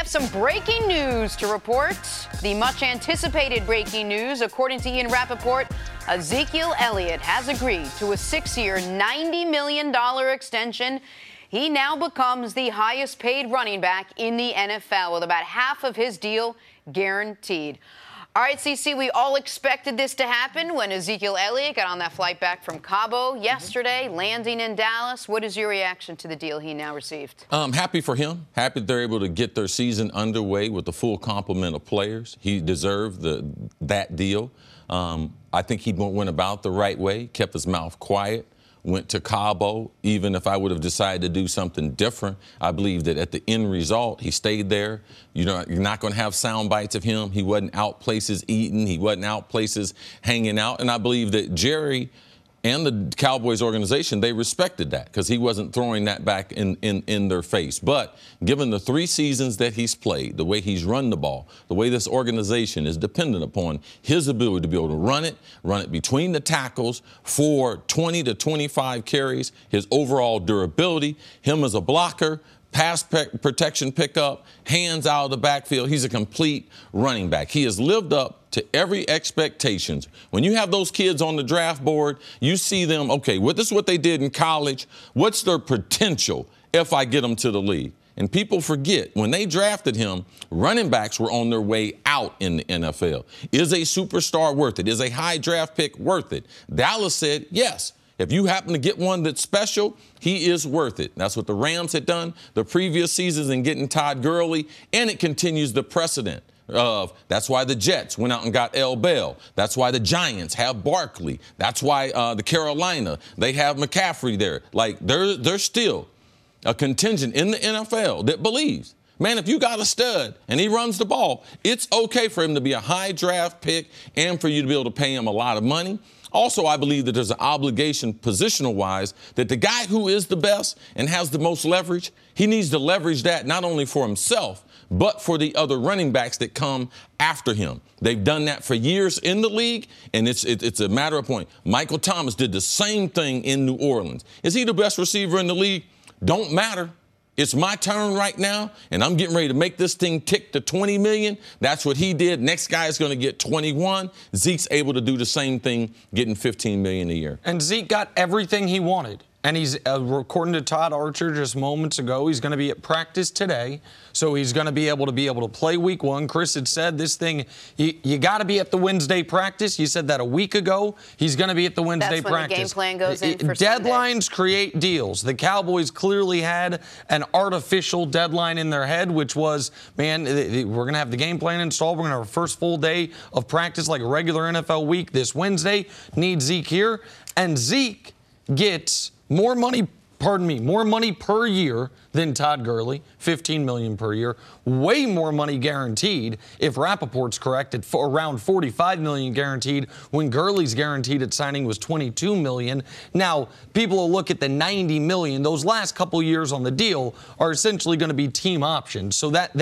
have some breaking news to report. The much-anticipated breaking news, according to Ian Rappaport, Ezekiel Elliott has agreed to a 6-year, $90 million extension. He now becomes the highest-paid running back in the NFL, with about half of his deal guaranteed. All right, CC, we all expected this to happen when Ezekiel Elliott got on that flight back from Cabo yesterday, landing in Dallas. What is your reaction to the deal he now received? Happy for him. Happy they're able to get their season underway with the full complement of players. He deserved that deal. I think he went about the right way, kept his mouth quiet, went to Cabo. Even if I would have decided to do something different, I believe that at the end result, he stayed there. You know, you're not going to have sound bites of him. He wasn't out places eating. He wasn't out places hanging out. And I believe that Jerry and the Cowboys organization, they respected that because he wasn't throwing that back in their face. But given the 3 seasons that he's played, the way he's run the ball, the way this organization is dependent upon his ability to be able to run it between the tackles for 20 to 25 carries, his overall durability, him as a blocker, pass protection pickup, hands out of the backfield. He's a complete running back. He has lived up to every expectations. When you have those kids on the draft board, you see them, okay, this is what they did in college. What's their potential if I get them to the league? And people forget, when they drafted him, running backs were on their way out in the NFL. Is a superstar worth it? Is a high draft pick worth it? Dallas said yes. If you happen to get one that's special, he is worth it. That's what the Rams had done the previous seasons in getting Todd Gurley, and it continues the precedent. That's why the Jets went out and got L. Bell. That's why the Giants have Barkley. That's why the Carolina, they have McCaffrey there. Like, there's still a contingent in the NFL that believes, man, if you got a stud and he runs the ball, it's okay for him to be a high draft pick and for you to be able to pay him a lot of money. Also, I believe that there's an obligation positional-wise that the guy who is the best and has the most leverage, he needs to leverage that not only for himself, but for the other running backs that come after him. They've done that for years in the league, and it's a matter of point. Michael Thomas did the same thing in New Orleans. Is he the best receiver in the league? Don't matter. It's my turn right now, and I'm getting ready to make this thing tick to 20 million. That's what he did. Next guy is going to get 21. Zeke's able to do the same thing, getting 15 million a year. And Zeke got everything he wanted. And he's, according to Todd Archer just moments ago, he's going to be at practice today. So he's going to be able to play week 1. Chris had said this thing, you got to be at the Wednesday practice. You said that a week ago. He's going to be at the Wednesday practice. That's when the game plan goes in for Deadlines Sunday. Create deals. The Cowboys clearly had an artificial deadline in their head, which was, man, we're going to have the game plan installed. We're going to have our first full day of practice like a regular NFL week this Wednesday. Need Zeke here. And Zeke gets more money per year than Todd Gurley, $15 million per year. Way more money guaranteed, if Rappaport's correct, at around $45 million guaranteed, when Gurley's guaranteed at signing was $22 million. Now, people will look at the $90 million. Those last couple years on the deal are essentially going to be team options. So that's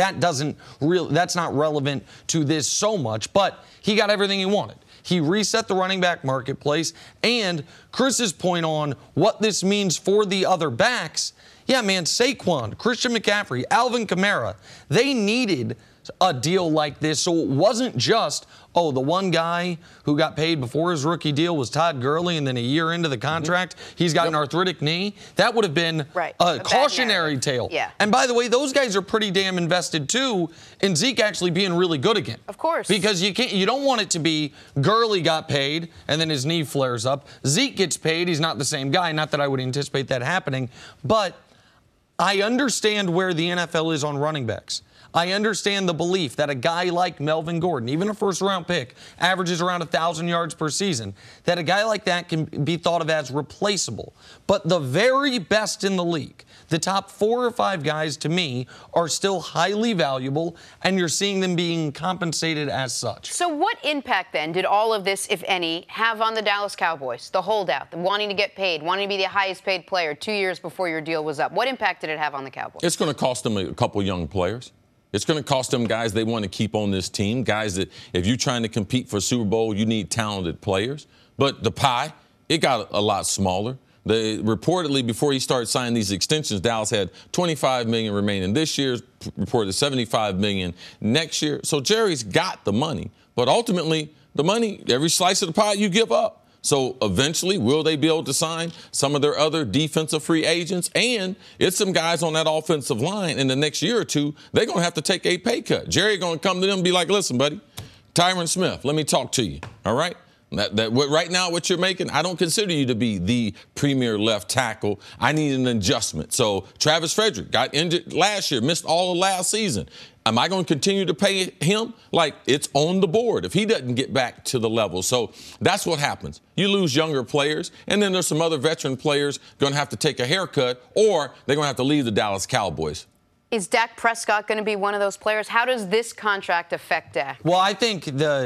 not relevant to this so much, but he got everything he wanted. He reset the running back marketplace. And Chris's point on what this means for the other backs, yeah, man, Saquon, Christian McCaffrey, Alvin Kamara, they needed a deal like this. So it wasn't just, the one guy who got paid before his rookie deal was Todd Gurley, and then a year into the contract, he's got an arthritic knee. That would have been a cautionary tale. Yeah. And by the way, those guys are pretty damn invested, too, in Zeke actually being really good again. Of course. Because you don't want it to be Gurley got paid, and then his knee flares up. Zeke gets paid. He's not the same guy. Not that I would anticipate that happening. But I understand where the NFL is on running backs. I understand the belief that a guy like Melvin Gordon, even a first-round pick, averages around 1,000 yards per season, that a guy like that can be thought of as replaceable. But the very best in the league, the top 4 or 5 guys, to me, are still highly valuable, and you're seeing them being compensated as such. So what impact, then, did all of this, if any, have on the Dallas Cowboys? The holdout, the wanting to get paid, wanting to be the highest-paid player 2 years before your deal was up. What impact did it have on the Cowboys? It's going to cost them a couple young players. It's going to cost them guys they want to keep on this team, guys that if you're trying to compete for Super Bowl, you need talented players. But the pie, it got a lot smaller. Reportedly, before he started signing these extensions, Dallas had $25 million remaining this year, reported $75 million next year. So Jerry's got the money, but ultimately the money, every slice of the pie you give up. So eventually, will they be able to sign some of their other defensive free agents? And it's some guys on that offensive line in the next year or two, they're going to have to take a pay cut. Jerry going to come to them and be like, listen, buddy, Tyron Smith, let me talk to you, all right? Right now, what you're making, I don't consider you to be the premier left tackle. I need an adjustment. So Travis Frederick got injured last year, missed all of last season. Am I going to continue to pay him? Like, it's on the board if he doesn't get back to the level. So that's what happens. You lose younger players, and then there's some other veteran players going to have to take a haircut, or they're going to have to leave the Dallas Cowboys. Is Dak Prescott going to be one of those players? How does this contract affect Dak? Well, I think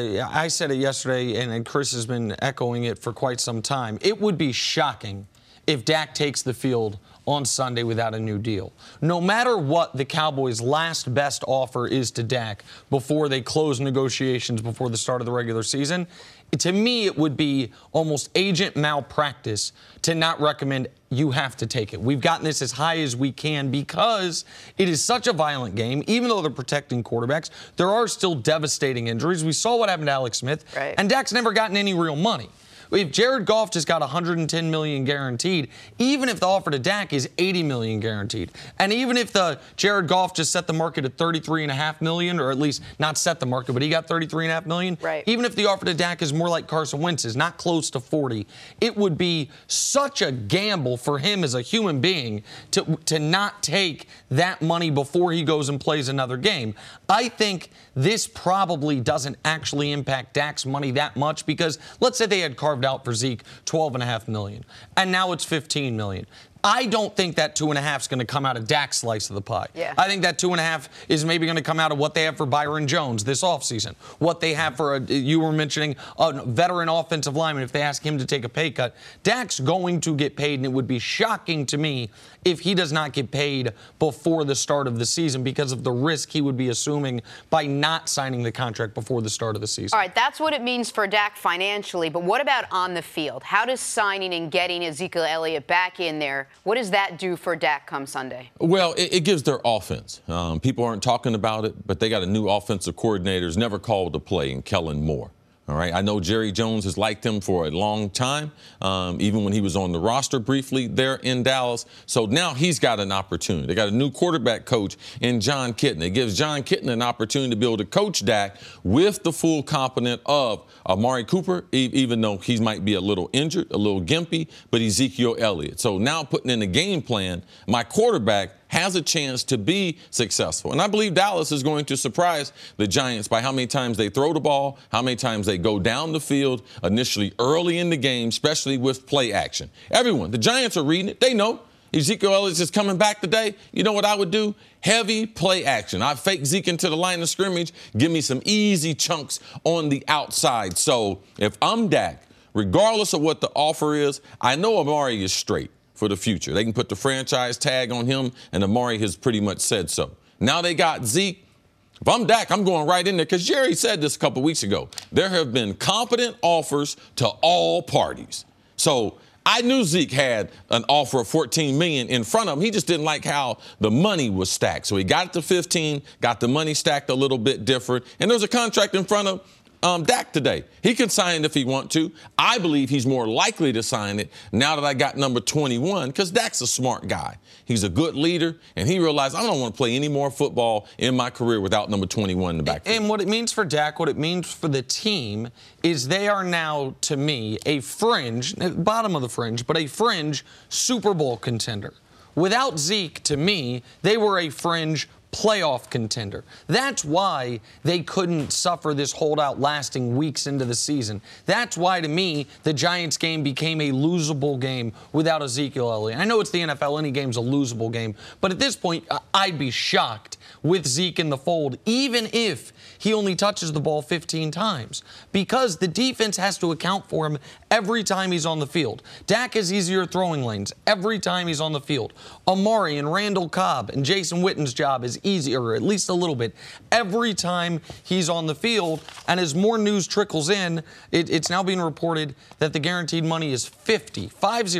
I said it yesterday, and Chris has been echoing it for quite some time. It would be shocking if Dak takes the field on Sunday without a new deal. No matter what the Cowboys' last best offer is to Dak before they close negotiations before the start of the regular season, to me it would be almost agent malpractice to not recommend you have to take it. We've gotten this as high as we can because it is such a violent game. Even though they're protecting quarterbacks, there are still devastating injuries. We saw what happened to Alex Smith, right, and Dak's never gotten any real money. If Jared Goff just got $110 million guaranteed, even if the offer to Dak is $80 million guaranteed, and even if the Jared Goff just set the market at $33.5 million, or at least not set the market, but he got $33.5 million, right, even if the offer to Dak is more like Carson Wentz's, not close to 40, it would be such a gamble for him as a human being to not take that money before he goes and plays another game. I think this probably doesn't actually impact Dak's money that much because let's say they had carved out for Zeke $12.5 million, and now it's $15 million. I don't think that 2.5 is going to come out of Dak's slice of the pie. Yeah. I think that 2.5 is maybe going to come out of what they have for Byron Jones this offseason, what they have for, you were mentioning, a veteran offensive lineman if they ask him to take a pay cut. Dak's going to get paid, and it would be shocking to me if he does not get paid before the start of the season because of the risk he would be assuming by not signing the contract before the start of the season. All right, that's what it means for Dak financially, but what about on the field? How does signing and getting Ezekiel Elliott back in there, what does that do for Dak come Sunday? Well, it gives their offense. People aren't talking about it, but they got a new offensive coordinator who's never called a play in Kellen Moore. All right. I know Jerry Jones has liked him for a long time, even when he was on the roster briefly there in Dallas. So now he's got an opportunity. They got a new quarterback coach in John Kitna. It gives John Kitna an opportunity to be able to coach Dak with the full complement of Amari Cooper, even though he might be a little injured, a little gimpy, but Ezekiel Elliott. So now putting in a game plan, my quarterback has a chance to be successful. And I believe Dallas is going to surprise the Giants by how many times they throw the ball, how many times they go down the field initially early in the game, especially with play action. Everyone, the Giants are reading it. They know Ezekiel Elliott is coming back today. You know what I would do? Heavy play action. I fake Zeke into the line of scrimmage, give me some easy chunks on the outside. So if I'm Dak, regardless of what the offer is, I know Amari is straight for the future. They can put the franchise tag on him, and Amari has pretty much said so. Now they got Zeke. If I'm Dak, I'm going right in there because Jerry said this a couple weeks ago. There have been competent offers to all parties. So I knew Zeke had an offer of $14 million in front of him. He just didn't like how the money was stacked. So he got it to 15, got the money stacked a little bit different, and there's a contract in front of Dak today. He can sign it if he wants to. I believe he's more likely to sign it now that I got number 21 because Dak's a smart guy. He's a good leader, and he realized I don't want to play any more football in my career without number 21 in the backfield. And what it means for Dak, what it means for the team is they are now, to me, a fringe, bottom of the fringe, but a fringe Super Bowl contender. Without Zeke, to me, they were a fringe playoff contender. That's why they couldn't suffer this holdout lasting weeks into the season. That's why, to me, the Giants game became a losable game without Ezekiel Elliott. I know it's the NFL, any game's a losable game, but at this point, I'd be shocked with Zeke in the fold, even if he only touches the ball 15 times, because the defense has to account for him every time he's on the field. Dak has easier throwing lanes every time he's on the field. Amari and Randall Cobb and Jason Witten's job is easier, or at least a little bit, every time he's on the field. And as more news trickles in, it's now being reported that the guaranteed money is 50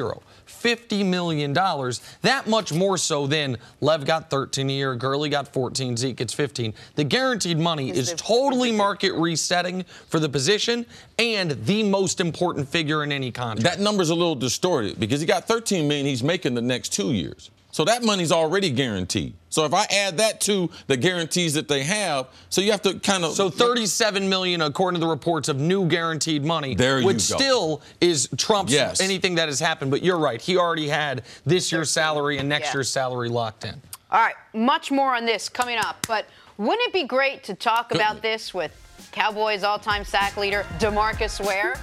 $50 million. That much more so than Lev got 13 a year, Gurley got 14, Zeke gets 15. The guaranteed money is totally market resetting for the position and the most important figure in any contract. That number's a little distorted because he got $13 million he's making the next 2 years. So that money's already guaranteed. So if I add that to the guarantees that they have, so you have to kind of... So $37 million, according to the reports, of new guaranteed money, which still is trumps anything that has happened. But you're right. He already had this year's salary and next year's salary locked in. All right, much more on this coming up. But wouldn't it be great to talk about this with Cowboys all-time sack leader DeMarcus Ware?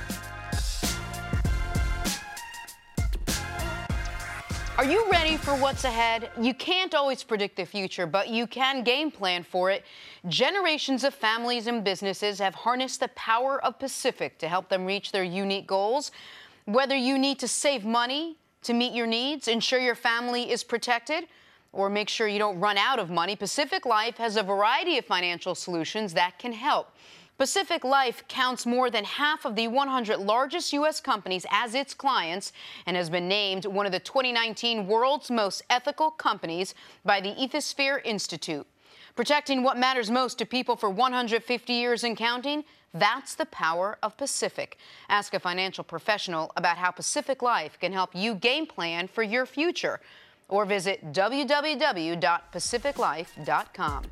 Are you ready for what's ahead? You can't always predict the future, but you can game plan for it. Generations of families and businesses have harnessed the power of Pacific to help them reach their unique goals. Whether you need to save money to meet your needs, ensure your family is protected, or make sure you don't run out of money, Pacific Life has a variety of financial solutions that can help. Pacific Life counts more than half of the 100 largest U.S. companies as its clients and has been named one of the 2019 World's Most Ethical Companies by the Ethisphere Institute. Protecting what matters most to people for 150 years and counting, that's the power of Pacific. Ask a financial professional about how Pacific Life can help you game plan for your future, or visit www.pacificlife.com.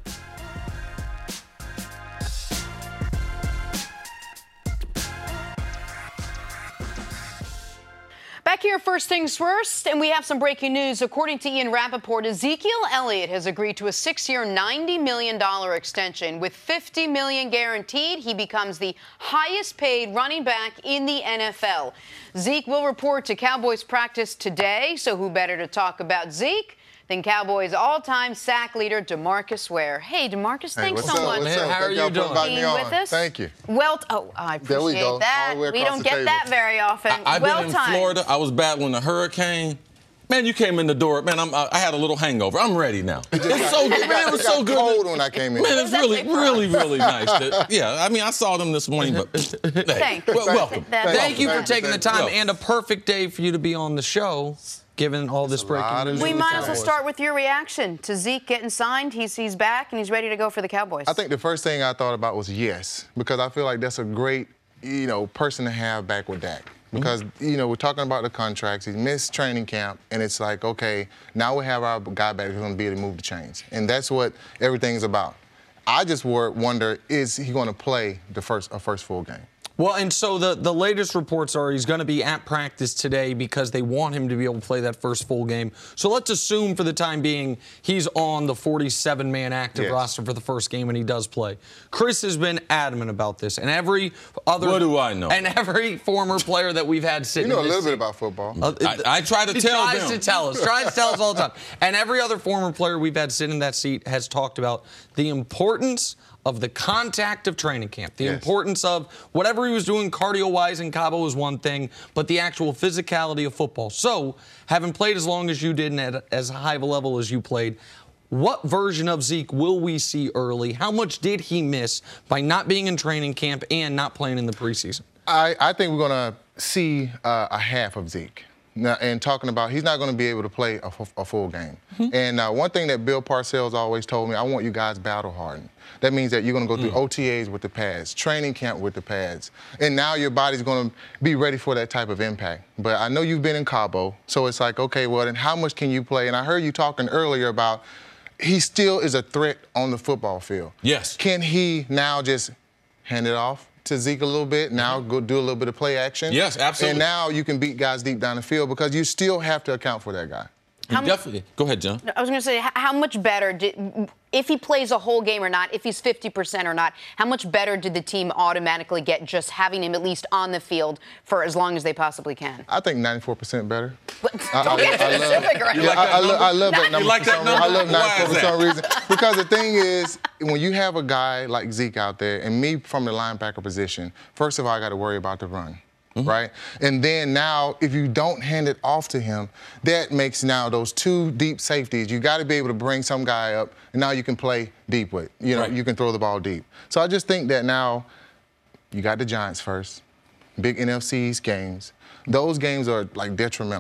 Back here, first things first, and we have some breaking news. According to Ian Rappaport, Ezekiel Elliott has agreed to a 6-year, $90 million extension. With $50 million guaranteed, he becomes the highest-paid running back in the NFL. Zeke will report to Cowboys practice today, so who better to talk about Zeke than Cowboys all-time sack leader DeMarcus Ware. Hey, DeMarcus, thanks so much. How are you doing? Being with us. Thank you. Well, I appreciate that. We don't get that very often. I've been in Florida. I was battling a hurricane. Man, you came in the door. Man, I had a little hangover. I'm ready now. It's so good. Man, it was so good. Cold when I came in. Man, it's really nice. I mean, I saw them this morning, but hey, welcome. Thank you for taking the time, and a perfect day for you to be on the show. Given all this breaking news. We might as well start with your reaction to Zeke getting signed. He's back and he's ready to go for the Cowboys. I think the first thing I thought about was yes, because I feel like that's a great, person to have back with Dak. Because, we're talking about the contracts. He missed training camp, and it's like, okay, now we have our guy back who's going to be able to move the chains. And that's what everything's about. I just wonder, is he going to play a first full game? Well, and so the latest reports are he's going to be at practice today because they want him to be able to play that first full game. So let's assume for the time being he's on the 47-man active roster for the first game and he does play. Chris has been adamant about this, and every other... What do I know? And every former player that we've had sitting... You know a little bit about football. I try to tell them. He tries to tell us all the time. And every other former player we've had sitting in that seat has talked about the importance of the contact of training camp, the importance of whatever he was doing cardio-wise in Cabo was one thing, but the actual physicality of football. So, having played as long as you did and at as high of a level as you played, what version of Zeke will we see early? How much did he miss by not being in training camp and not playing in the preseason? I think we're going to see a half of Zeke. Now, and talking about he's not going to be able to play a full game. And one thing that Bill Parcells always told me, I want you guys battle hardened. That means that you're going to go through OTAs with the pads, training camp with the pads, and now your body's going to be ready for that type of impact. But I know you've been in Cabo, so it's like, okay, well, then how much can you play? And I heard you talking earlier about he still is a threat on the football field. Yes. Can he now just hand it off to Zeke a little bit, now go do a little bit of play action? Yes, absolutely. And now you can beat guys deep down the field because you still have to account for that guy. Definitely. Go ahead, John. I was going to say, how much better if he plays a whole game or not, if he's 50% or not, how much better did the team automatically get just having him at least on the field for as long as they possibly can? I think 94% better. Don't get specific right now. I love that number. You like that number? I love 94 for some reason. Because the thing is, when you have a guy like Zeke out there, and me from the linebacker position, first of all, I got to worry about the run. Right? And then now, if you don't hand it off to him, that makes now those two deep safeties. You got to be able to bring some guy up, and now you can play deep with. You can throw the ball deep. So I just think that now you got the Giants first, big NFC East games. Those games are like detrimental.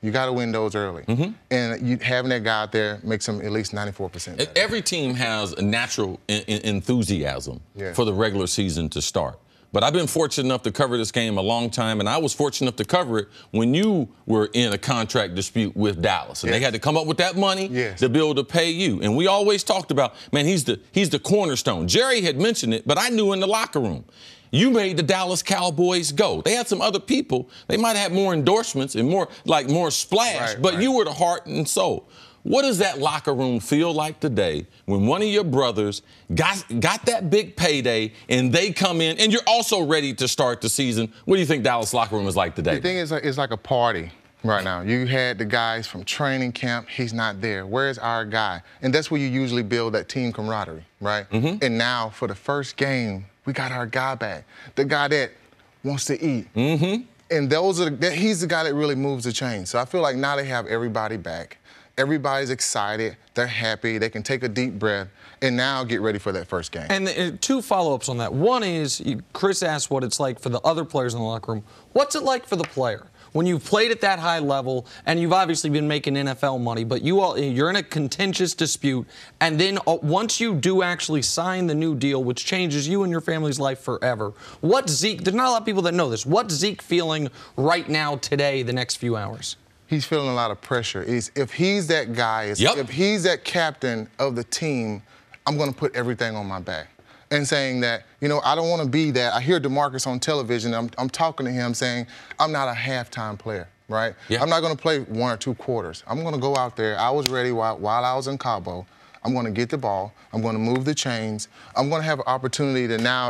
You got to win those early. And having that guy out there makes him at least 94% better. Every team has a natural enthusiasm for the regular season to start. But I've been fortunate enough to cover this game a long time, and I was fortunate enough to cover it when you were in a contract dispute with Dallas. And they had to come up with that money to be able to pay you. And we always talked about, man, he's the cornerstone. Jerry had mentioned it, but I knew in the locker room. You made the Dallas Cowboys go. They had some other people. They might have had more endorsements and more splash, but you were the heart and soul. What does that locker room feel like today when one of your brothers got that big payday and they come in and you're also ready to start the season? What do you think Dallas locker room is like today? The thing is, it's like a party right now. You had the guys from training camp. He's not there. Where's our guy? And that's where you usually build that team camaraderie, right? And now for the first game, we got our guy back, the guy that wants to eat. And he's the guy that really moves the chain. So I feel like now they have everybody back. Everybody's excited. They're happy. They can take a deep breath and now get ready for that first game. And two follow-ups on that. One is, Chris asked what it's like for the other players in the locker room. What's it like for the player? When you've played at that high level, and you've obviously been making NFL money, but you're in a contentious dispute, and then once you do actually sign the new deal, which changes you and your family's life forever, there's not a lot of people that know this, what's Zeke feeling right now today, the next few hours? He's feeling a lot of pressure. If he's that guy, if he's that captain of the team, I'm going to put everything on my back. And saying that, I don't want to be that. I hear DeMarcus on television. I'm talking to him saying, I'm not a halftime player, right? I'm not going to play 1 or 2 quarters. I'm going to go out there. I was ready while I was in Cabo. I'm going to get the ball. I'm going to move the chains. I'm going to have an opportunity to now,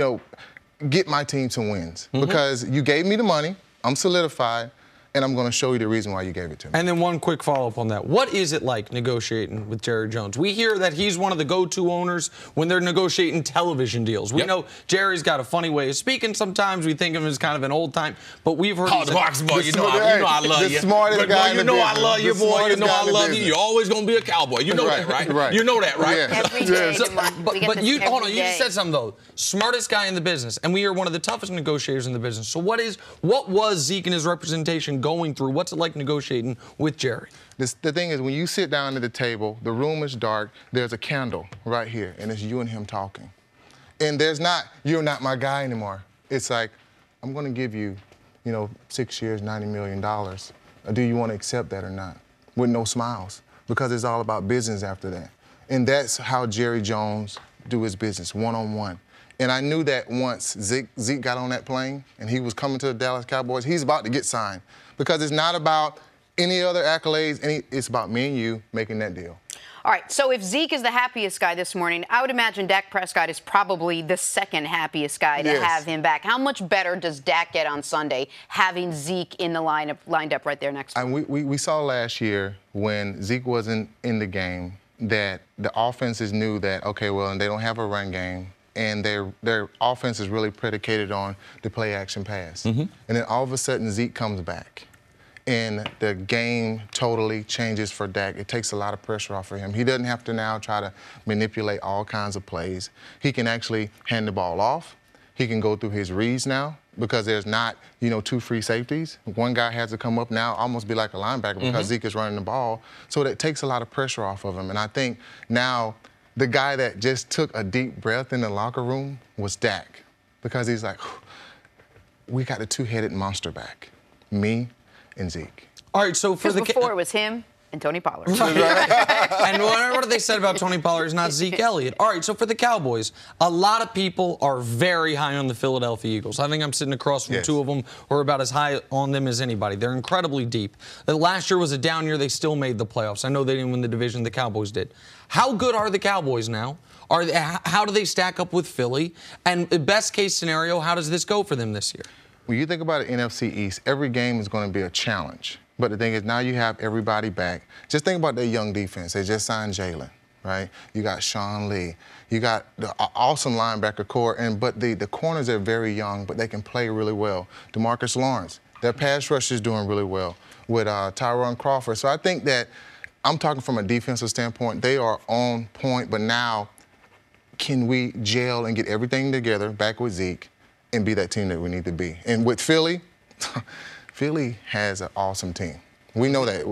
get my team some wins. Because you gave me the money. I'm solidified. And I'm going to show you the reason why you gave it to me. And then one quick follow-up on that. What is it like negotiating with Jerry Jones? We hear that he's one of the go-to owners when they're negotiating television deals. We know Jerry's got a funny way of speaking sometimes. We think of him as kind of an old time. But we've heard I love you. The smartest guy in the business. I love you, boy. You know I love you. You're always going to be a cowboy. You know that, right? You know that, right? Every day, But you just said something, though. Smartest guy in the business. And we are one of the toughest negotiators in the business. So what was Zeke and his representation going through? What's it like negotiating with Jerry? The thing is, when you sit down at the table, the room is dark, there's a candle right here, and it's you and him talking. And you're not my guy anymore. It's like, I'm going to give you, 6 years, $90 million. Do you want to accept that or not? With no smiles, because it's all about business after that. And that's how Jerry Jones do his business, one-on-one. And I knew that once Zeke got on that plane and he was coming to the Dallas Cowboys, he's about to get signed. Because it's not about any other accolades, it's about me and you making that deal. All right, so if Zeke is the happiest guy this morning, I would imagine Dak Prescott is probably the second happiest guy to have him back. How much better does Dak get on Sunday having Zeke in the lineup, lined up right there next to him? And we saw last year when Zeke wasn't in the game that the offenses knew that, okay, well, they don't have a run game, and their offense is really predicated on the play-action pass. And then all of a sudden, Zeke comes back, and the game totally changes for Dak. It takes a lot of pressure off of him. He doesn't have to now try to manipulate all kinds of plays. He can actually hand the ball off. He can go through his reads now because there's not, 2 free safeties. One guy has to come up now, almost be like a linebacker because Zeke is running the ball. So that takes a lot of pressure off of him. And I think now the guy that just took a deep breath in the locker room was Dak, because he's like, we got the 2-headed monster back, me and Zeke. All right, so before it was him and Tony Pollard. And what they said about Tony Pollard is not Zeke Elliott. All right, so for the Cowboys, a lot of people are very high on the Philadelphia Eagles. I think I'm sitting across from 2 of them who are about as high on them as anybody. They're incredibly deep. Last year was a down year. They still made the playoffs. I know they didn't win the division. The Cowboys did. How good are the Cowboys now? How do they stack up with Philly? And best case scenario, how does this go for them this year? When you think about the NFC East, every game is going to be a challenge. But the thing is, now you have everybody back. Just think about their young defense. They just signed Jalen, right? You got Sean Lee. You got the awesome linebacker core, but the corners are very young, but they can play really well. DeMarcus Lawrence, their pass rush is doing really well with Tyron Crawford. So I think that I'm talking from a defensive standpoint. They are on point, but now can we gel and get everything together back with Zeke and be that team that we need to be? And with Philly, Philly has an awesome team. We know that.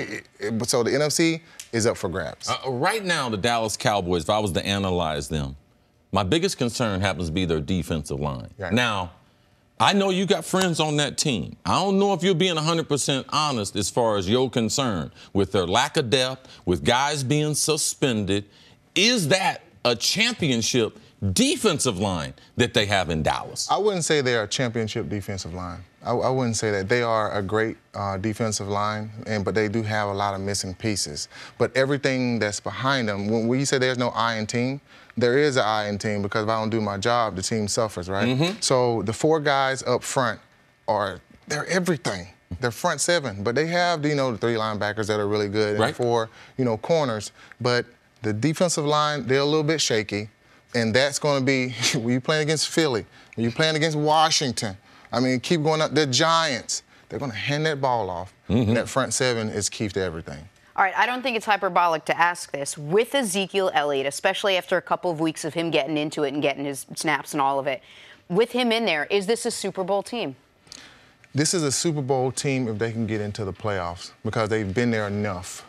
So the NFC is up for grabs. Right now, the Dallas Cowboys, if I was to analyze them, my biggest concern happens to be their defensive line. Right. Now, I know you got friends on that team. I don't know if you're being 100% honest as far as your concern with their lack of depth, with guys being suspended. Is that a championship defensive line that they have in Dallas? I wouldn't say they're a championship defensive line. I wouldn't say that. They are a great defensive line, but they do have a lot of missing pieces. But everything that's behind them, when you say there's no I in team, there is an I in team, because if I don't do my job, the team suffers, right? Mm-hmm. So the 4 guys up front they're everything. They're front 7, but they have, the 3 linebackers that are really good and right. 4, corners. But the defensive line, they're a little bit shaky, and that's going to be when you're playing against Philly, when you're playing against Washington. I mean, keep going up. The Giants, they're going to hand that ball off, and that front 7 is key to everything. All right, I don't think it's hyperbolic to ask this. With Ezekiel Elliott, especially after a couple of weeks of him getting into it and getting his snaps and all of it, with him in there, is this a Super Bowl team? This is a Super Bowl team if they can get into the playoffs, because they've been there enough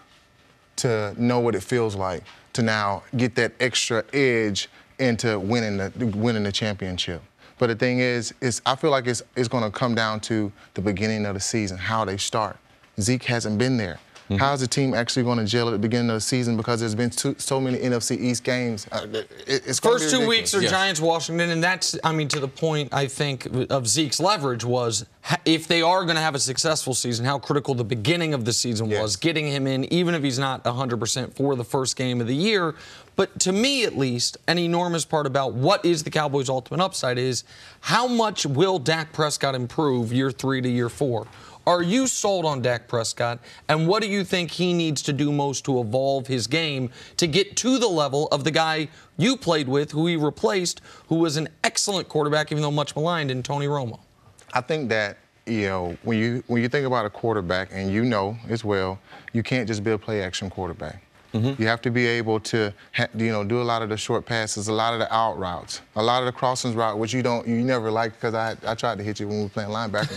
to know what it feels like to now get that extra edge into winning the championship. But the thing is I feel like it's going to come down to the beginning of the season, how they start. Zeke hasn't been there. How is the team actually going to gel at the beginning of the season, because there's been so many NFC East games? It's First 2 weeks are Yes. Giants-Washington, and that's, to the point, I think, of Zeke's leverage was, if they are going to have a successful season, how critical the beginning of the season was, getting him in, even if he's not 100% for the first game of the year. But to me, at least, an enormous part about what is the Cowboys' ultimate upside is, how much will Dak Prescott improve year 3 to year 4? Are you sold on Dak Prescott, and what do you think he needs to do most to evolve his game to get to the level of the guy you played with, who he replaced, who was an excellent quarterback, even though much maligned, in Tony Romo? I think that, when you think about a quarterback, and as well, you can't just be a play-action quarterback. You have to be able to, do a lot of the short passes, a lot of the out routes, a lot of the crossings route, which you never liked, because I tried to hit you when we were playing linebacker.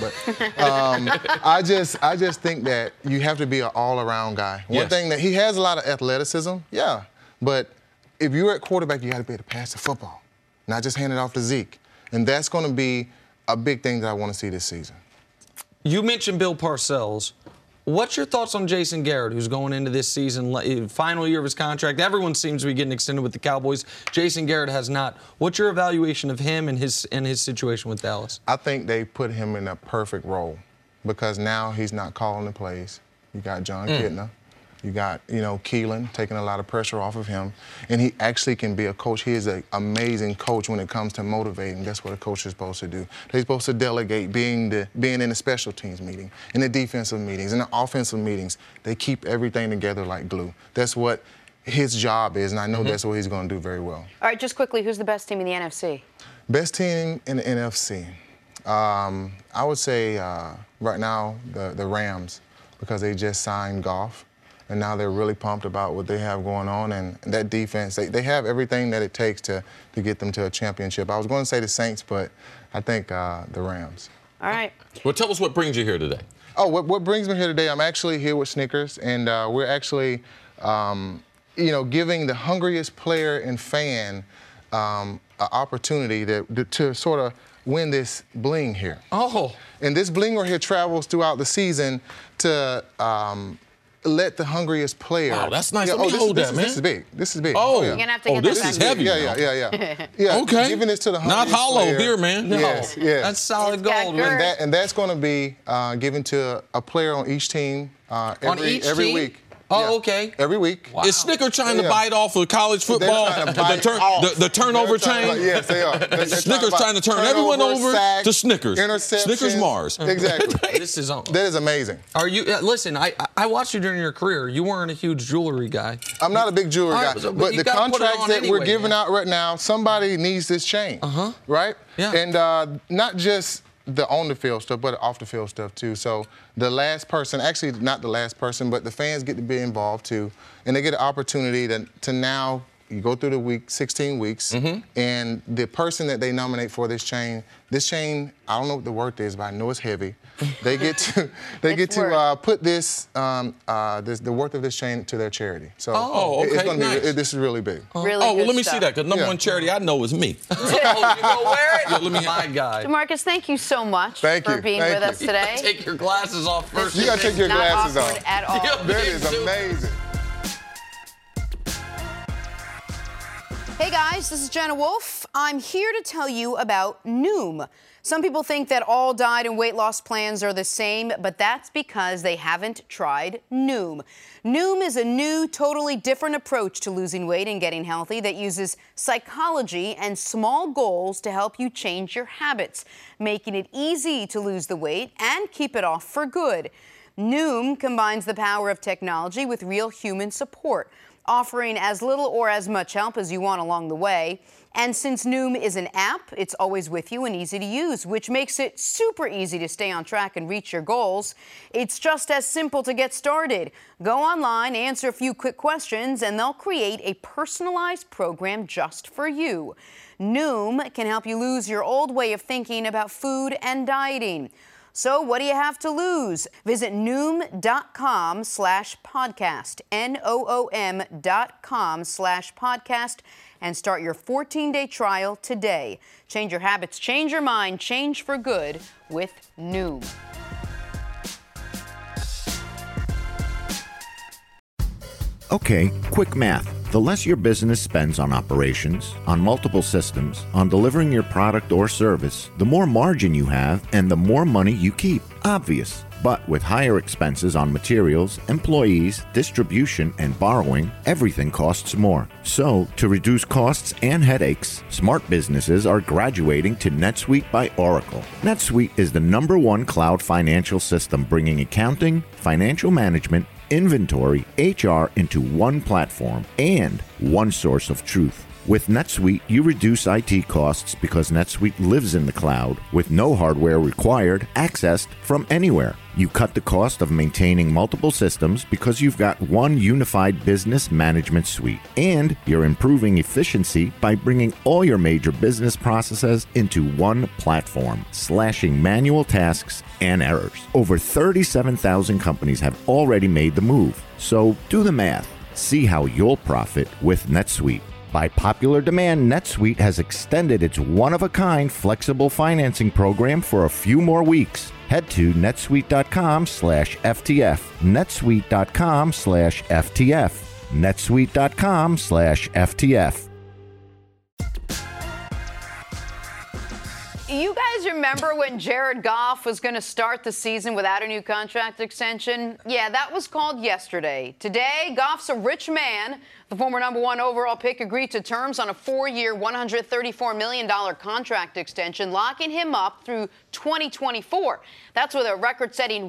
But I just think that you have to be an all-around guy. One thing that he has a lot of athleticism, but if you're at quarterback, you got to be able to pass the football, not just hand it off to Zeke. And that's going to be a big thing that I want to see this season. You mentioned Bill Parcells. What's your thoughts on Jason Garrett, who's going into this season, final year of his contract? Everyone seems to be getting extended with the Cowboys. Jason Garrett has not. What's your evaluation of him and his situation with Dallas? I think they put him in a perfect role, because now he's not calling the plays. You got John Kitna. You got, Keelan taking a lot of pressure off of him. And he actually can be a coach. He is an amazing coach when it comes to motivating. That's what a coach is supposed to do. They're supposed to delegate, being in the special teams meeting, in the defensive meetings, in the offensive meetings. They keep everything together like glue. That's what his job is, and I know that's what he's going to do very well. All right, just quickly, who's the best team in the NFC? Best team in the NFC. I would say right now the Rams, because they just signed Goff. And now they're really pumped about what they have going on. And that defense, they have everything that it takes to get them to a championship. I was going to say the Saints, but I think the Rams. All right. Well, tell us what brings you here today. Oh, what brings me here today, I'm actually here with Snickers, and we're actually, giving the hungriest player and fan an opportunity to sort of win this bling here. Oh. And this bling right here travels throughout the season to let the hungriest player. Wow, that's nice. Let me hold that, man. This is big. This is big. Oh, You're going to have to get that this back. is heavy. Yeah. Okay. Giving this to the Not hungriest hollow player. here, man. No. Yes. That's solid It's got gold. girth. And that's going to be given to a player on each team every team? week. Oh, okay. Every week. Wow. Is Snicker trying to Yeah. bite off of college football? They're trying to bite off. The turnover They're trying chain? to- Yes, they are. They're Snickers about trying to turn everyone over sacks, to Snickers. interceptions. Snickers Mars. Exactly. This is on. That is amazing. Are you? Listen, I watched you during your career. You weren't a huge jewelry guy. I'm not a big jewelry All guy, right, but but you the gotta put it contracts on that we're anyway, giving man. out right now, somebody needs this chain, right? Yeah. And not just the on-the-field stuff, but off-the-field stuff, too. So the last person, actually not the last person, but the fans get to be involved, too. And they get an opportunity to now, you go through the week, 16 weeks, and the person that they nominate for this chain, I don't know what the worth is, but I know it's heavy. they get to put this the worth of this chain to their charity. So okay, it's going to be nice. This is really big. Really well, good let me stuff. see that, because number one charity I know is me. Oh, you go wear it? Yeah, let me- My guy. DeMarcus, thank you so much Thank for you. being Thank with you. us today. Take your glasses off first. You got to take your Not glasses awkward off. at all. Yeah. That is amazing. Hey guys, this is Jenna Wolf. I'm here to tell you about Noom. Some people think that all diet and weight loss plans are the same, but that's because they haven't tried Noom. Noom is a new, totally different approach to losing weight and getting healthy that uses psychology and small goals to help you change your habits, making it easy to lose the weight and keep it off for good. Noom combines the power of technology with real human support, offering as little or as much help as you want along the way. And since Noom is an app, it's always with you and easy to use, which makes it super easy to stay on track and reach your goals. It's just as simple to get started. Go online, answer a few quick questions, and they'll create a personalized program just for you. Noom can help you lose your old way of thinking about food and dieting. So what do you have to lose? Visit Noom.com/podcast, Noom.com/podcast, and start your 14-day trial today. Change your habits, change your mind, change for good with Noom. Okay, quick math. The less your business spends on operations, on multiple systems, on delivering your product or service, the more margin you have and the more money you keep. Obvious. But with higher expenses on materials, employees, distribution, and borrowing, everything costs more. So, to reduce costs and headaches, smart businesses are graduating to NetSuite by Oracle. NetSuite is the #1 cloud financial system bringing accounting, financial management, inventory, HR into one platform and one source of truth. With NetSuite, you reduce IT costs because NetSuite lives in the cloud with no hardware required, accessed from anywhere. You cut the cost of maintaining multiple systems because you've got one unified business management suite. And you're improving efficiency by bringing all your major business processes into one platform, slashing manual tasks and errors. Over 37,000 companies have already made the move. So do the math. See how you'll profit with NetSuite. By popular demand, NetSuite has extended its one-of-a-kind flexible financing program for a few more weeks. Head to netsuite.com/FTF. netsuite.com/FTF. netsuite.com/FTF. You guys remember when Jared Goff was going to start the season without a new contract extension? Yeah, that was called yesterday. Today, Goff's a rich man. The former #1 overall pick agreed to terms on a 4-year, $134 million contract extension, locking him up through 2024. That's with a record-setting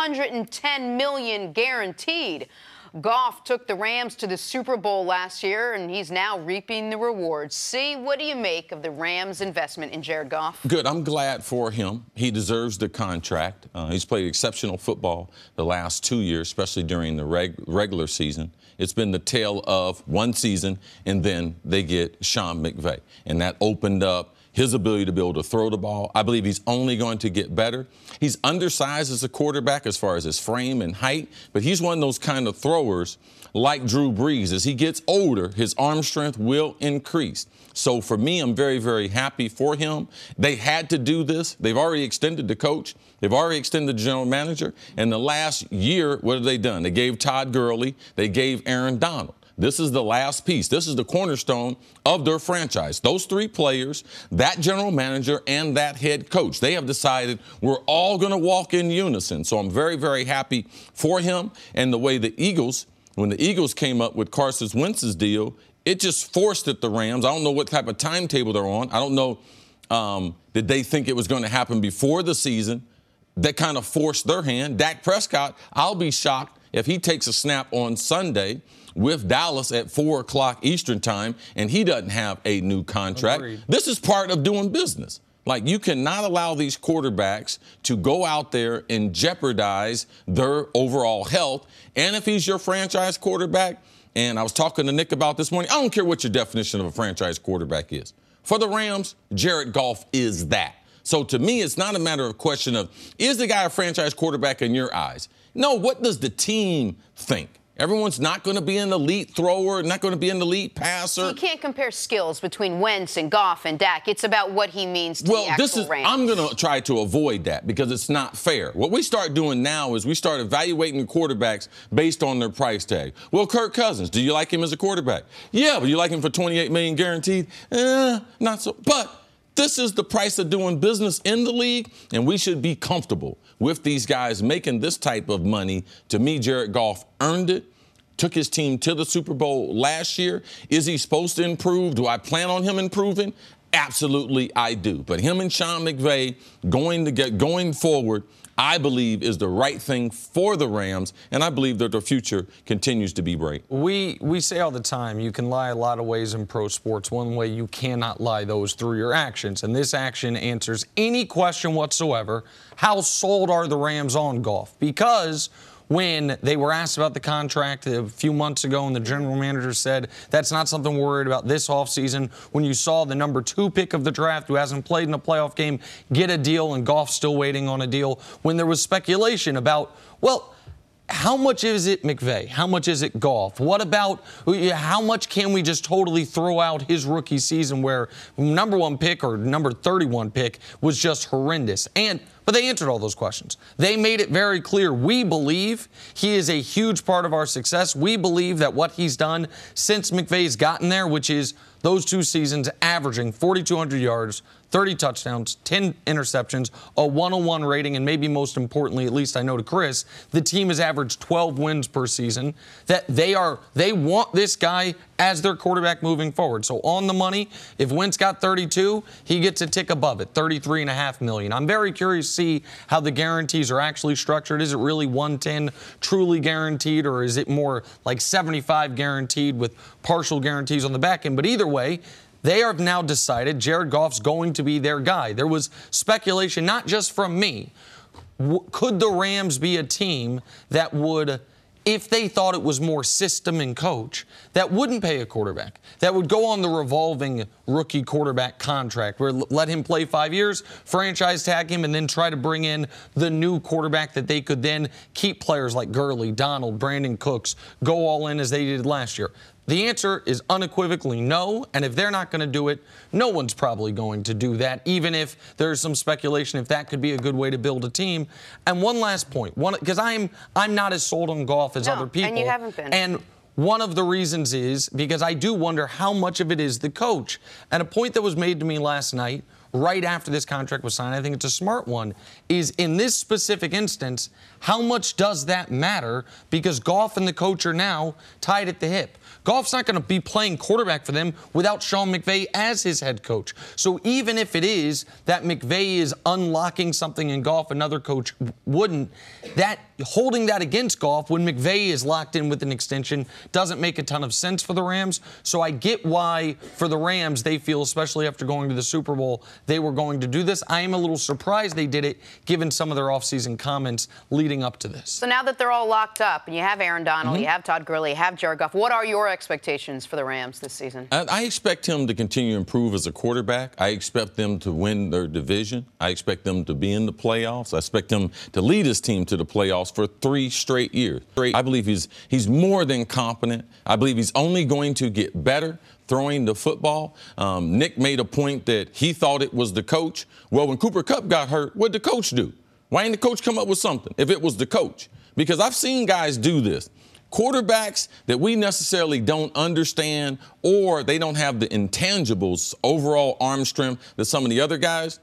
$110 million guaranteed. Goff took the Rams to the Super Bowl last year, and he's now reaping the rewards. See, what do you make of the Rams' investment in Jared Goff? Good. I'm glad for him. He deserves the contract. He's played exceptional football the last 2 years, especially during the regular season. It's been the tale of one season, and then they get Sean McVay. And that opened up his ability to be able to throw the ball. I believe he's only going to get better. He's undersized as a quarterback as far as his frame and height, but he's one of those kind of throwers like Drew Brees. As he gets older, his arm strength will increase. So for me, I'm very, very happy for him. They had to do this. They've already extended the coach. They've already extended the general manager. And the last year, what have they done? They gave Todd Gurley. They gave Aaron Donald. This is the last piece. This is the cornerstone of their franchise. Those three players, that general manager, and that head coach, they have decided we're all going to walk in unison. So I'm very, very happy for him. And the way the Eagles, when the Eagles came up with Carson Wentz's deal, it just forced at the Rams. I don't know what type of timetable they're on. I don't know, did they think it was going to happen before the season? That kind of forced their hand. Dak Prescott, I'll be shocked if he takes a snap on Sunday with Dallas at 4 o'clock Eastern time and he doesn't have a new contract. Agreed. This is part of doing business. Like, you cannot allow these quarterbacks to go out there and jeopardize their overall health. And if he's your franchise quarterback, and I was talking to Nick about this morning, I don't care what your definition of a franchise quarterback is. For the Rams, Jared Goff is that. So to me, it's not a matter of question of, is the guy a franchise quarterback in your eyes? No, what does the team think? Everyone's not going to be an elite thrower, not going to be an elite passer. You can't compare skills between Wentz and Goff and Dak. It's about what he means to the actual Rams. I'm going to try to avoid that because it's not fair. What we start doing now is we start evaluating the quarterbacks based on their price tag. Well, Kirk Cousins, do you like him as a quarterback? Yeah, but you like him for $28 million guaranteed? Not so. But this is the price of doing business in the league, and we should be comfortable with these guys making this type of money. To me, Jared Goff earned it, took his team to the Super Bowl last year. Is he supposed to improve? Do I plan on him improving? Absolutely, I do. But him and Sean McVay going forward, I believe, is the right thing for the Rams, and I believe that their future continues to be bright. We say all the time, you can lie a lot of ways in pro sports. One way you cannot lie those through your actions, and this action answers any question whatsoever. How sold are the Rams on Goff? Because when they were asked about the contract a few months ago and the general manager said that's not something we're worried about this offseason, when you saw the number 2 pick of the draft who hasn't played in a playoff game get a deal and Goff's still waiting on a deal, when there was speculation about, well, how much is it McVay? How much is it Goff? What about how much can we just totally throw out his rookie season where number 1 pick or number 31 pick was just horrendous? But they answered all those questions. They made it very clear. We believe he is a huge part of our success. We believe that what he's done since McVay's gotten there, which is those 2 seasons averaging 4,200 yards, 30 touchdowns, 10 interceptions, a 101 rating, and maybe most importantly, at least I know to Chris, the team has averaged 12 wins per season. That they want this guy as their quarterback moving forward. So on the money, if Wentz got 32, he gets a tick above it, $33.5 million. I'm very curious to see how the guarantees are actually structured. Is it really 110 truly guaranteed, or is it more like 75 guaranteed with partial guarantees on the back end? But either way, they have now decided Jared Goff's going to be their guy. There was speculation, not just from me. Could the Rams be a team that would, if they thought it was more system and coach, that wouldn't pay a quarterback, that would go on the revolving rookie quarterback contract, where let him play 5 years, franchise tag him, and then try to bring in the new quarterback that they could then keep players like Gurley, Donald, Brandon Cooks, go all in as they did last year? The answer is unequivocally no, and if they're not going to do it, no one's probably going to do that, even if there's some speculation if that could be a good way to build a team. And one last point, because I'm not as sold on Goff as other people. And you haven't been. And one of the reasons is because I do wonder how much of it is the coach. And a point that was made to me last night, right after this contract was signed, I think it's a smart one, is in this specific instance, how much does that matter? Because Goff and the coach are now tied at the hip. Goff's not going to be playing quarterback for them without Sean McVay as his head coach. So even if it is that McVay is unlocking something in Goff, another coach wouldn't, that holding that against Goff when McVay is locked in with an extension doesn't make a ton of sense for the Rams. So I get why for the Rams they feel, especially after going to the Super Bowl, they were going to do this. I am a little surprised they did it given some of their offseason comments leading up to this. So now that they're all locked up and you have Aaron Donald, you have Todd Gurley, you have Jared Goff, what are your expectations for the Rams this season? I expect him to continue to improve as a quarterback. I expect them to win their division. I expect them to be in the playoffs. I expect him to lead his team to the playoffs for 3 straight years. I believe he's more than competent. I believe he's only going to get better throwing the football. Nick made a point that he thought it was the coach. Well, when Cooper Kupp got hurt, what did the coach do? Why didn't the coach come up with something if it was the coach? Because I've seen guys do this. Quarterbacks that we necessarily don't understand, or they don't have the intangibles, overall arm strength that some of the other guys.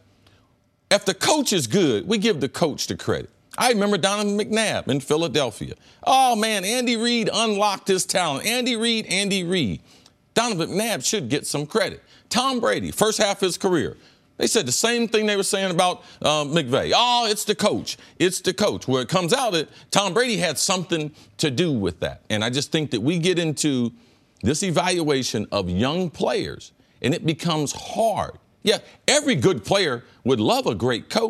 If the coach is good, we give the coach the credit. I remember Donovan McNabb in Philadelphia. Oh, man, Andy Reid unlocked his talent. Andy Reid. Donovan McNabb should get some credit. Tom Brady, first half of his career, they said the same thing they were saying about McVay. Oh, it's the coach. It's the coach. Where it comes out that Tom Brady had something to do with that. And I just think that we get into this evaluation of young players, and it becomes hard. Yeah, every good player would love a great coach,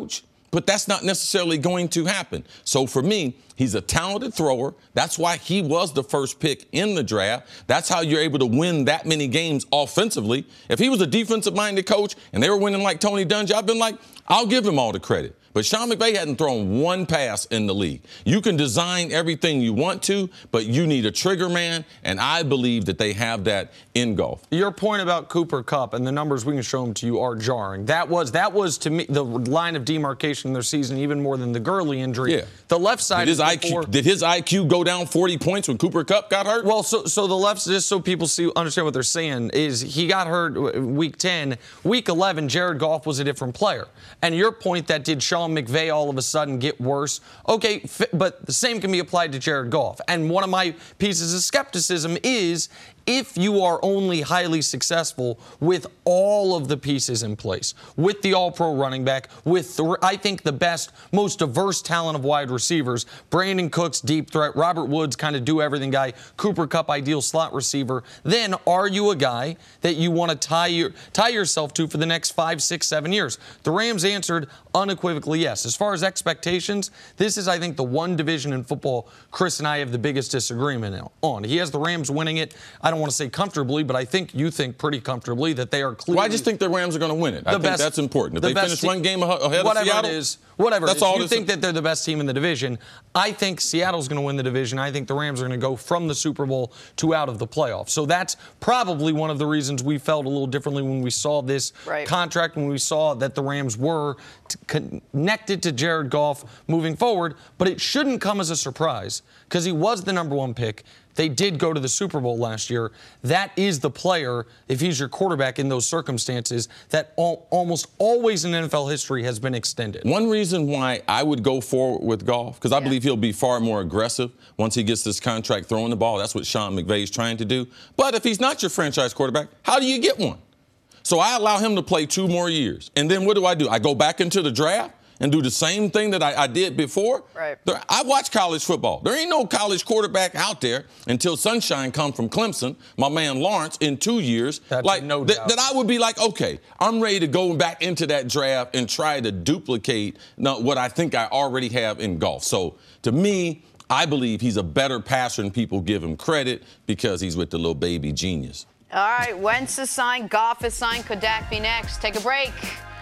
but that's not necessarily going to happen. So for me, he's a talented thrower. That's why he was the first pick in the draft. That's how you're able to win that many games offensively. If he was a defensive-minded coach and they were winning like Tony Dungy, I've been like, I'll give him all the credit. But Sean McVay hadn't thrown one pass in the league. You can design everything you want to, but you need a trigger man, and I believe that they have that in Goff. Your point about Cooper Kupp and the numbers, we can show them to you, are jarring. That was to me the line of demarcation in their season, even more than the Gurley injury. Yeah. The left side did his IQ go down 40 points when Cooper Kupp got hurt? Well, so the left, just so people understand what they're saying, is he got hurt week 10. Week 11, Jared Goff was a different player. And your point that did Sean McVay all of a sudden get worse? Okay, but the same can be applied to Jared Goff. And one of my pieces of skepticism is if you are only highly successful with all of the pieces in place, with the all-pro running back, with, I think, the best, most diverse talent of wide receivers, Brandon Cooks, deep threat, Robert Woods, kind of do-everything guy, Cooper Kupp, ideal slot receiver, then are you a guy that you want to tie yourself to for the next 5, 6, 7 years? The Rams answered unequivocally yes. As far as expectations, this is, I think, the one division in football Chris and I have the biggest disagreement on. He has the Rams winning it. I don't want to say comfortably, but I think you think pretty comfortably that they are clearly. Well, I just think the Rams are going to win it. I think that's important. If they finish one game ahead of Seattle, that's all. You think that they're the best team in the division. I think Seattle's going to win the division. I think the Rams are going to go from the Super Bowl to out of the playoffs. So that's probably one of the reasons we felt a little differently when we saw this contract, when we saw that the Rams were connected to Jared Goff moving forward. But it shouldn't come as a surprise because he was the number one pick. They did go to the Super Bowl last year. That is the player, if he's your quarterback in those circumstances, that almost always in NFL history has been extended. One reason why I would go forward with Goff, because I believe he'll be far more aggressive once he gets this contract throwing the ball. That's what Sean McVay is trying to do. But if he's not your franchise quarterback, how do you get one? So I allow him to play 2 more years. And then what do? I go back into the draft and do the same thing that I did before. Right. I watch college football. There ain't no college quarterback out there until Sunshine come from Clemson, my man Lawrence, in 2 years. That's like no doubt. That I would be like, okay, I'm ready to go back into that draft and try to duplicate what I think I already have in Goff. So to me, I believe he's a better passer than people give him credit because he's with the little baby genius. All right, Wentz is signed, Goff is signed. Could Dak be next? Take a break.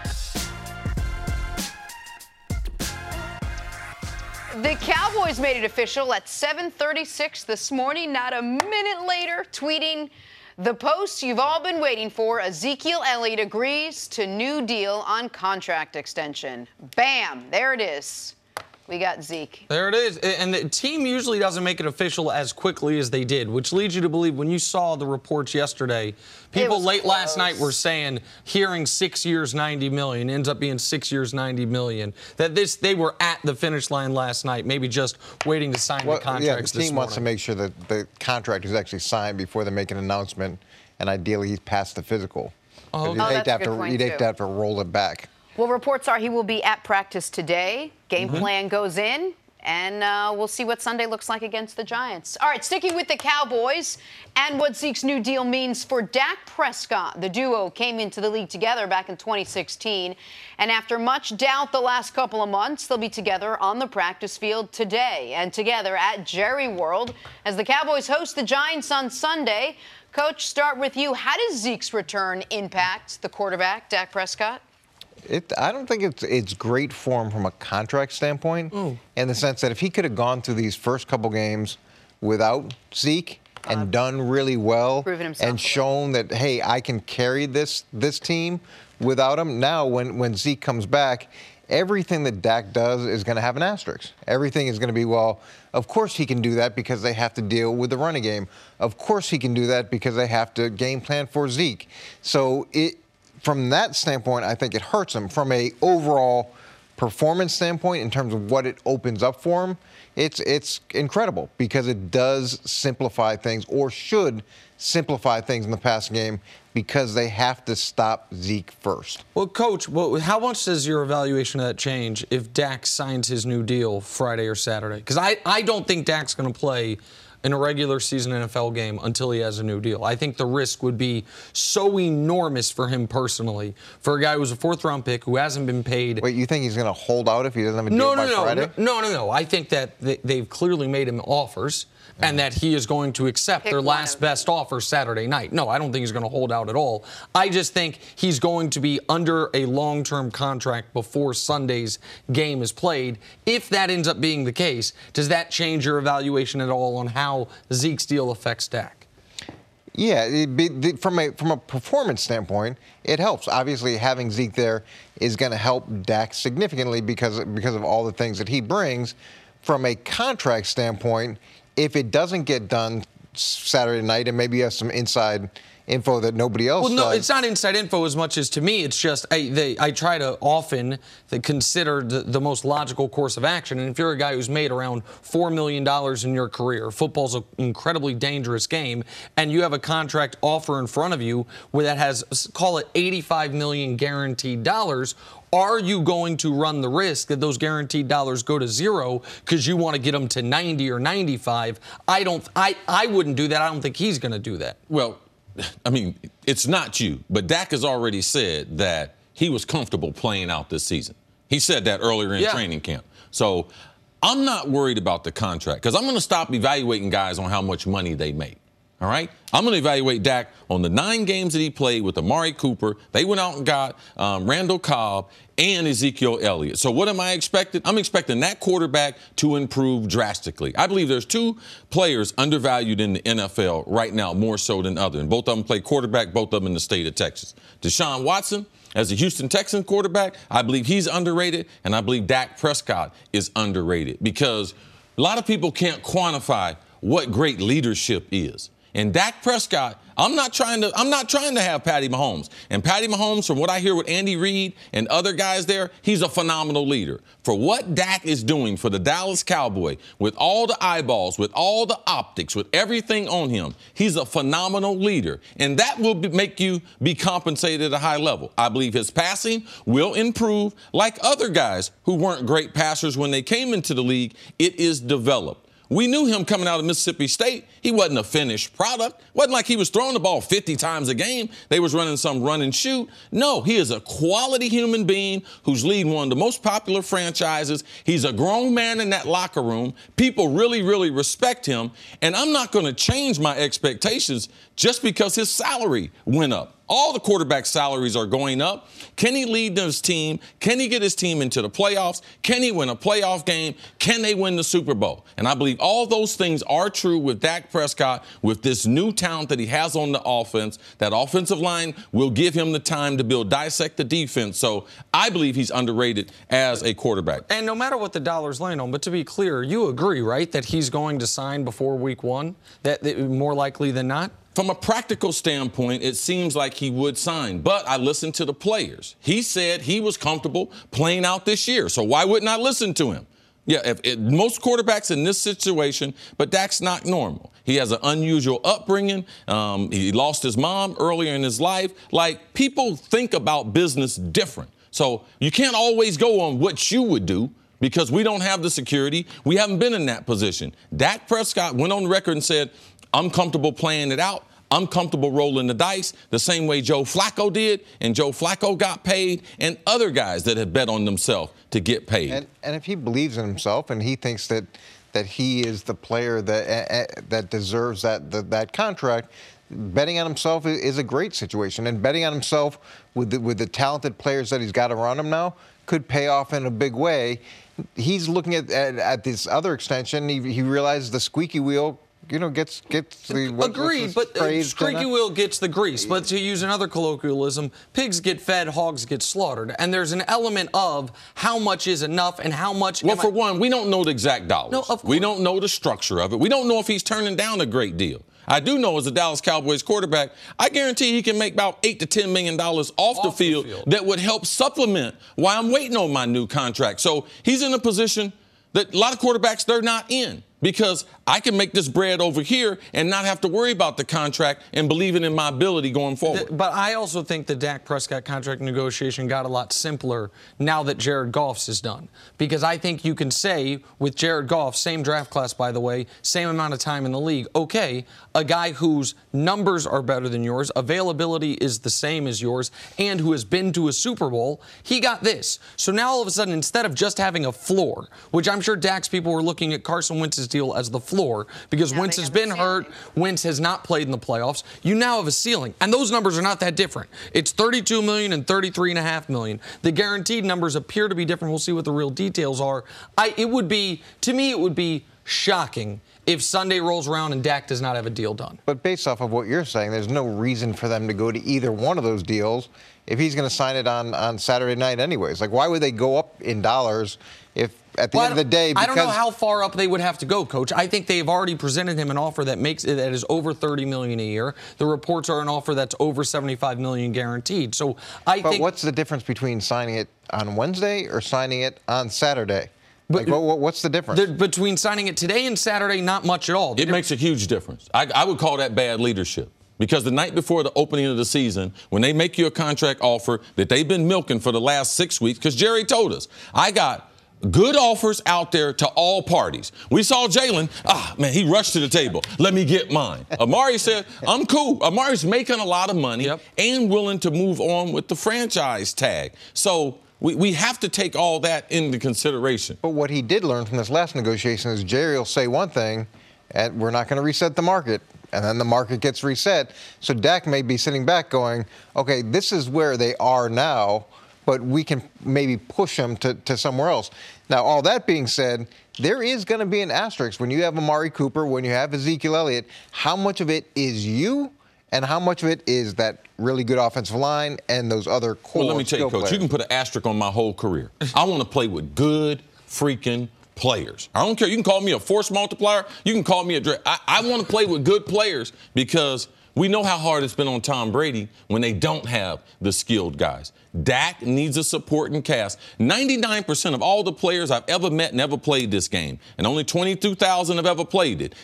The Cowboys made it official at 7:36 this morning, not a minute later, tweeting the post you've all been waiting for. Ezekiel Elliott agrees to new deal on contract extension. Bam, there it is. We got Zeke. There it is. And the team usually doesn't make it official as quickly as they did, which leads you to believe when you saw the reports yesterday, people late last night were saying, hearing 6 years, $90 million, ends up being 6 years, $90 million. That they were at the finish line last night, maybe just waiting to sign the contracts the team wants to make sure that the contract is actually signed before they make an announcement, and ideally he's passed the physical. You'd hate to have to roll it back. Well, reports are he will be at practice today. Game plan goes in, and we'll see what Sunday looks like against the Giants. All right, sticking with the Cowboys and what Zeke's new deal means for Dak Prescott. The duo came into the league together back in 2016, and after much doubt the last couple of months, they'll be together on the practice field today and together at Jerry World as the Cowboys host the Giants on Sunday. Coach, start with you. How does Zeke's return impact the quarterback, Dak Prescott? I don't think it's great for him from a contract standpoint, in the sense that if he could have gone through these first couple games without Zeke and done really well and shown that, hey, I can carry this team without him. Now, when Zeke comes back, everything that Dak does is going to have an asterisk. Everything is going to be, well, of course he can do that because they have to deal with the running game. Of course he can do that because they have to game plan for Zeke. So from that standpoint, I think it hurts him. From a overall performance standpoint, in terms of what it opens up for him, it's incredible because it does simplify things, or should simplify things in the passing game, because they have to stop Zeke first. Well, Coach, how much does your evaluation of that change if Dak signs his new deal Friday or Saturday? Because I don't think Dak's going to play in a regular season NFL game until he has a new deal. I think the risk would be so enormous for him personally, for a guy who's a fourth-round pick who hasn't been paid. Wait, you think he's going to hold out if he doesn't have a deal by Friday? No. I think that they've clearly made him offers and that he is going to accept their last best offer Saturday night. No, I don't think he's going to hold out at all. I just think he's going to be under a long-term contract before Sunday's game is played. If that ends up being the case, does that change your evaluation at all on how Zeke's deal affects Dak? Yeah, from a performance standpoint, it helps. Obviously, having Zeke there is going to help Dak significantly because of all the things that he brings. From a contract standpoint, if it doesn't get done Saturday night, and maybe you have some inside info that nobody else does. Well, no, it's not inside info as much as, to me, it's just I try to often consider the most logical course of action. And if you're a guy who's made around $4 million in your career, football's an incredibly dangerous game, and you have a contract offer in front of you where that has, call it $85 million guaranteed dollars, are you going to run the risk that those guaranteed dollars go to zero because you want to get them to 90 or 95? I wouldn't do that. I don't think he's going to do that. Well, I mean, it's not you, but Dak has already said that he was comfortable playing out this season. He said that earlier in training camp. So I'm not worried about the contract because I'm going to stop evaluating guys on how much money they make. All right? I'm going to evaluate Dak on the 9 games that he played with Amari Cooper. They went out and got Randall Cobb and Ezekiel Elliott. So what am I expecting? I'm expecting that quarterback to improve drastically. I believe there's 2 players undervalued in the NFL right now, more so than others. And both of them play quarterback, both of them in the state of Texas. Deshaun Watson, as a Houston Texans quarterback, I believe he's underrated, and I believe Dak Prescott is underrated because a lot of people can't quantify what great leadership is. And Dak Prescott, I'm not trying to have Patty Mahomes. And Patty Mahomes, from what I hear with Andy Reid and other guys there, he's a phenomenal leader. For what Dak is doing for the Dallas Cowboy, with all the eyeballs, with all the optics, with everything on him, he's a phenomenal leader. And that will make you be compensated at a high level. I believe his passing will improve like other guys who weren't great passers when they came into the league. It is developed. We knew him coming out of Mississippi State. He wasn't a finished product. Wasn't like he was throwing the ball 50 times a game. They was running some run and shoot. No, he is a quality human being who's leading one of the most popular franchises. He's a grown man in that locker room. People really, really respect him. And I'm not going to change my expectations just because his salary went up. All the quarterback salaries are going up. Can he lead his team? Can he get his team into the playoffs? Can he win a playoff game? Can they win the Super Bowl? And I believe all those things are true with Dak Prescott, with this new talent that he has on the offense. That offensive line will give him the time to dissect the defense. So I believe he's underrated as a quarterback. And no matter what the dollars land on, but to be clear, you agree, right, that he's going to sign before week 1? That more likely than not? From a practical standpoint, it seems like he would sign. But I listened to the players. He said he was comfortable playing out this year. So why wouldn't I listen to him? Yeah, most quarterbacks in this situation, but Dak's not normal. He has an unusual upbringing. He lost his mom earlier in his life. Like, people think about business different. So you can't always go on what you would do because we don't have the security. We haven't been in that position. Dak Prescott went on the record and said, I'm comfortable playing it out. I'm comfortable rolling the dice the same way Joe Flacco did, and Joe Flacco got paid, and other guys that have bet on themselves to get paid. And if he believes in himself and he thinks that he is the player that deserves that contract, betting on himself is a great situation. And betting on himself with the talented players that he's got around him now could pay off in a big way. He's looking at this other extension. He realizes the squeaky wheel gets the... Agreed, but squeaky wheel gets the grease. But to use another colloquialism, pigs get fed, hogs get slaughtered. And there's an element of how much is enough and how much... Well, for one, we don't know the exact dollars. No, of course. We don't know the structure of it. We don't know if he's turning down a great deal. I do know as a Dallas Cowboys quarterback, I guarantee he can make about $8 to $10 million off the field that would help supplement why I'm waiting on my new contract. So he's in a position that a lot of quarterbacks, they're not in. because I can make this bread over here and not have to worry about the contract and believing in my ability going forward. But I also think the Dak Prescott contract negotiation got a lot simpler now that Jared Goff's is done. Because I think you can say, with Jared Goff, same draft class, by the way, same amount of time in the league, okay, a guy whose numbers are better than yours, availability is the same as yours, and who has been to a Super Bowl, he got this. So now all of a sudden, instead of just having a floor, which I'm sure Dak's people were looking at Carson Wentz's deal as the floor, because Wentz has been hurt, Wentz has not played in the playoffs. You now have a ceiling, and those numbers are not that different. It's $32 million and $33.5 million. The guaranteed numbers appear to be different. We'll see what the real details are. It would be shocking if Sunday rolls around and Dak does not have a deal done. But based off of what you're saying, there's no reason for them to go to either one of those deals if he's going to sign it on Saturday night anyways. Like, why would they go up in dollars if at the end of the day? I don't know how far up they would have to go, Coach. I think they've already presented him an offer that is over $30 million a year. The reports are an offer that's over $75 million guaranteed. So But what's the difference between signing it on Wednesday or signing it on Saturday? Like, what's the difference? Between signing it today and Saturday, not much at all. It makes a huge difference. I would call that bad leadership. Because the night before the opening of the season, when they make you a contract offer that they've been milking for the last 6 weeks, because Jerry told us, I got good offers out there to all parties. We saw Jalen, he rushed to the table. Let me get mine. Amari said, I'm cool. Amari's making a lot of money and willing to move on with the franchise tag. So we have to take all that into consideration. But what he did learn from this last negotiation is Jerry will say one thing, and we're not going to reset the market. And then the market gets reset. So Dak may be sitting back going, okay, this is where they are now, but we can maybe push them to somewhere else. Now, all that being said, there is going to be an asterisk when you have Amari Cooper, when you have Ezekiel Elliott. How much of it is you, and how much of it is that really good offensive line and those other core Well, let me tell you, Coach, players? you can put an asterisk on my whole career. I want to play with good freaking players. I don't care. You can call me a force multiplier. You can call me I want to play with good players because we know how hard it's been on Tom Brady when they don't have the skilled guys. Dak needs a supporting cast. 99% of all the players I've ever met never played this game, and only 22,000 have ever played it.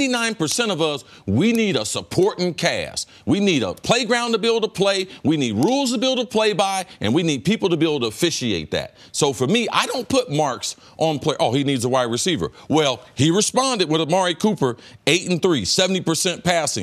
99% of us, we need a supporting cast. We need a playground to be able to play. We need rules to be able to play by, and we need people to be able to officiate that. So for me, I don't put marks on play. Oh, he needs a wide receiver. Well, he responded with Amari Cooper, 8-3, 70%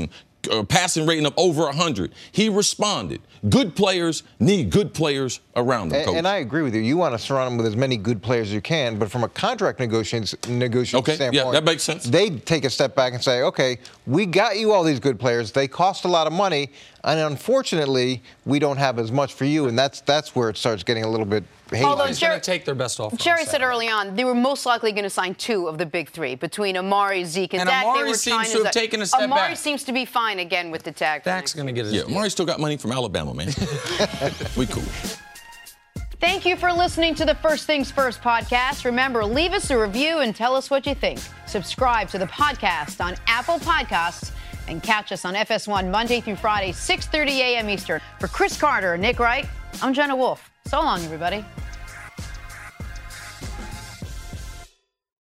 passing rating of over 100. He responded. Good players need good players around them, Coach. And I agree with you. You want to surround them with as many good players as you can, but from a contract negotiation standpoint, yeah, that makes sense. They take a step back and say, okay, we got you all these good players. They cost a lot of money, and unfortunately, we don't have as much for you, and that's where it starts getting a little bit hazy. Although Jerry going to take their best offer. Jerry said early on they were most likely going to sign two of the big three between Amari, Zeke, and Dak. Amari seems to have taken a step back. Amari seems to be fine again with the tag. Dak's going to get his deal. Amari still got money from Alabama, man. We cool. Thank you for listening to the First Things First podcast. Remember, leave us a review and tell us what you think. Subscribe to the podcast on Apple Podcasts and catch us on FS1 Monday through Friday, 6:30 a.m. Eastern. For Chris Carter and Nick Wright, I'm Jenna Wolf. So long, everybody.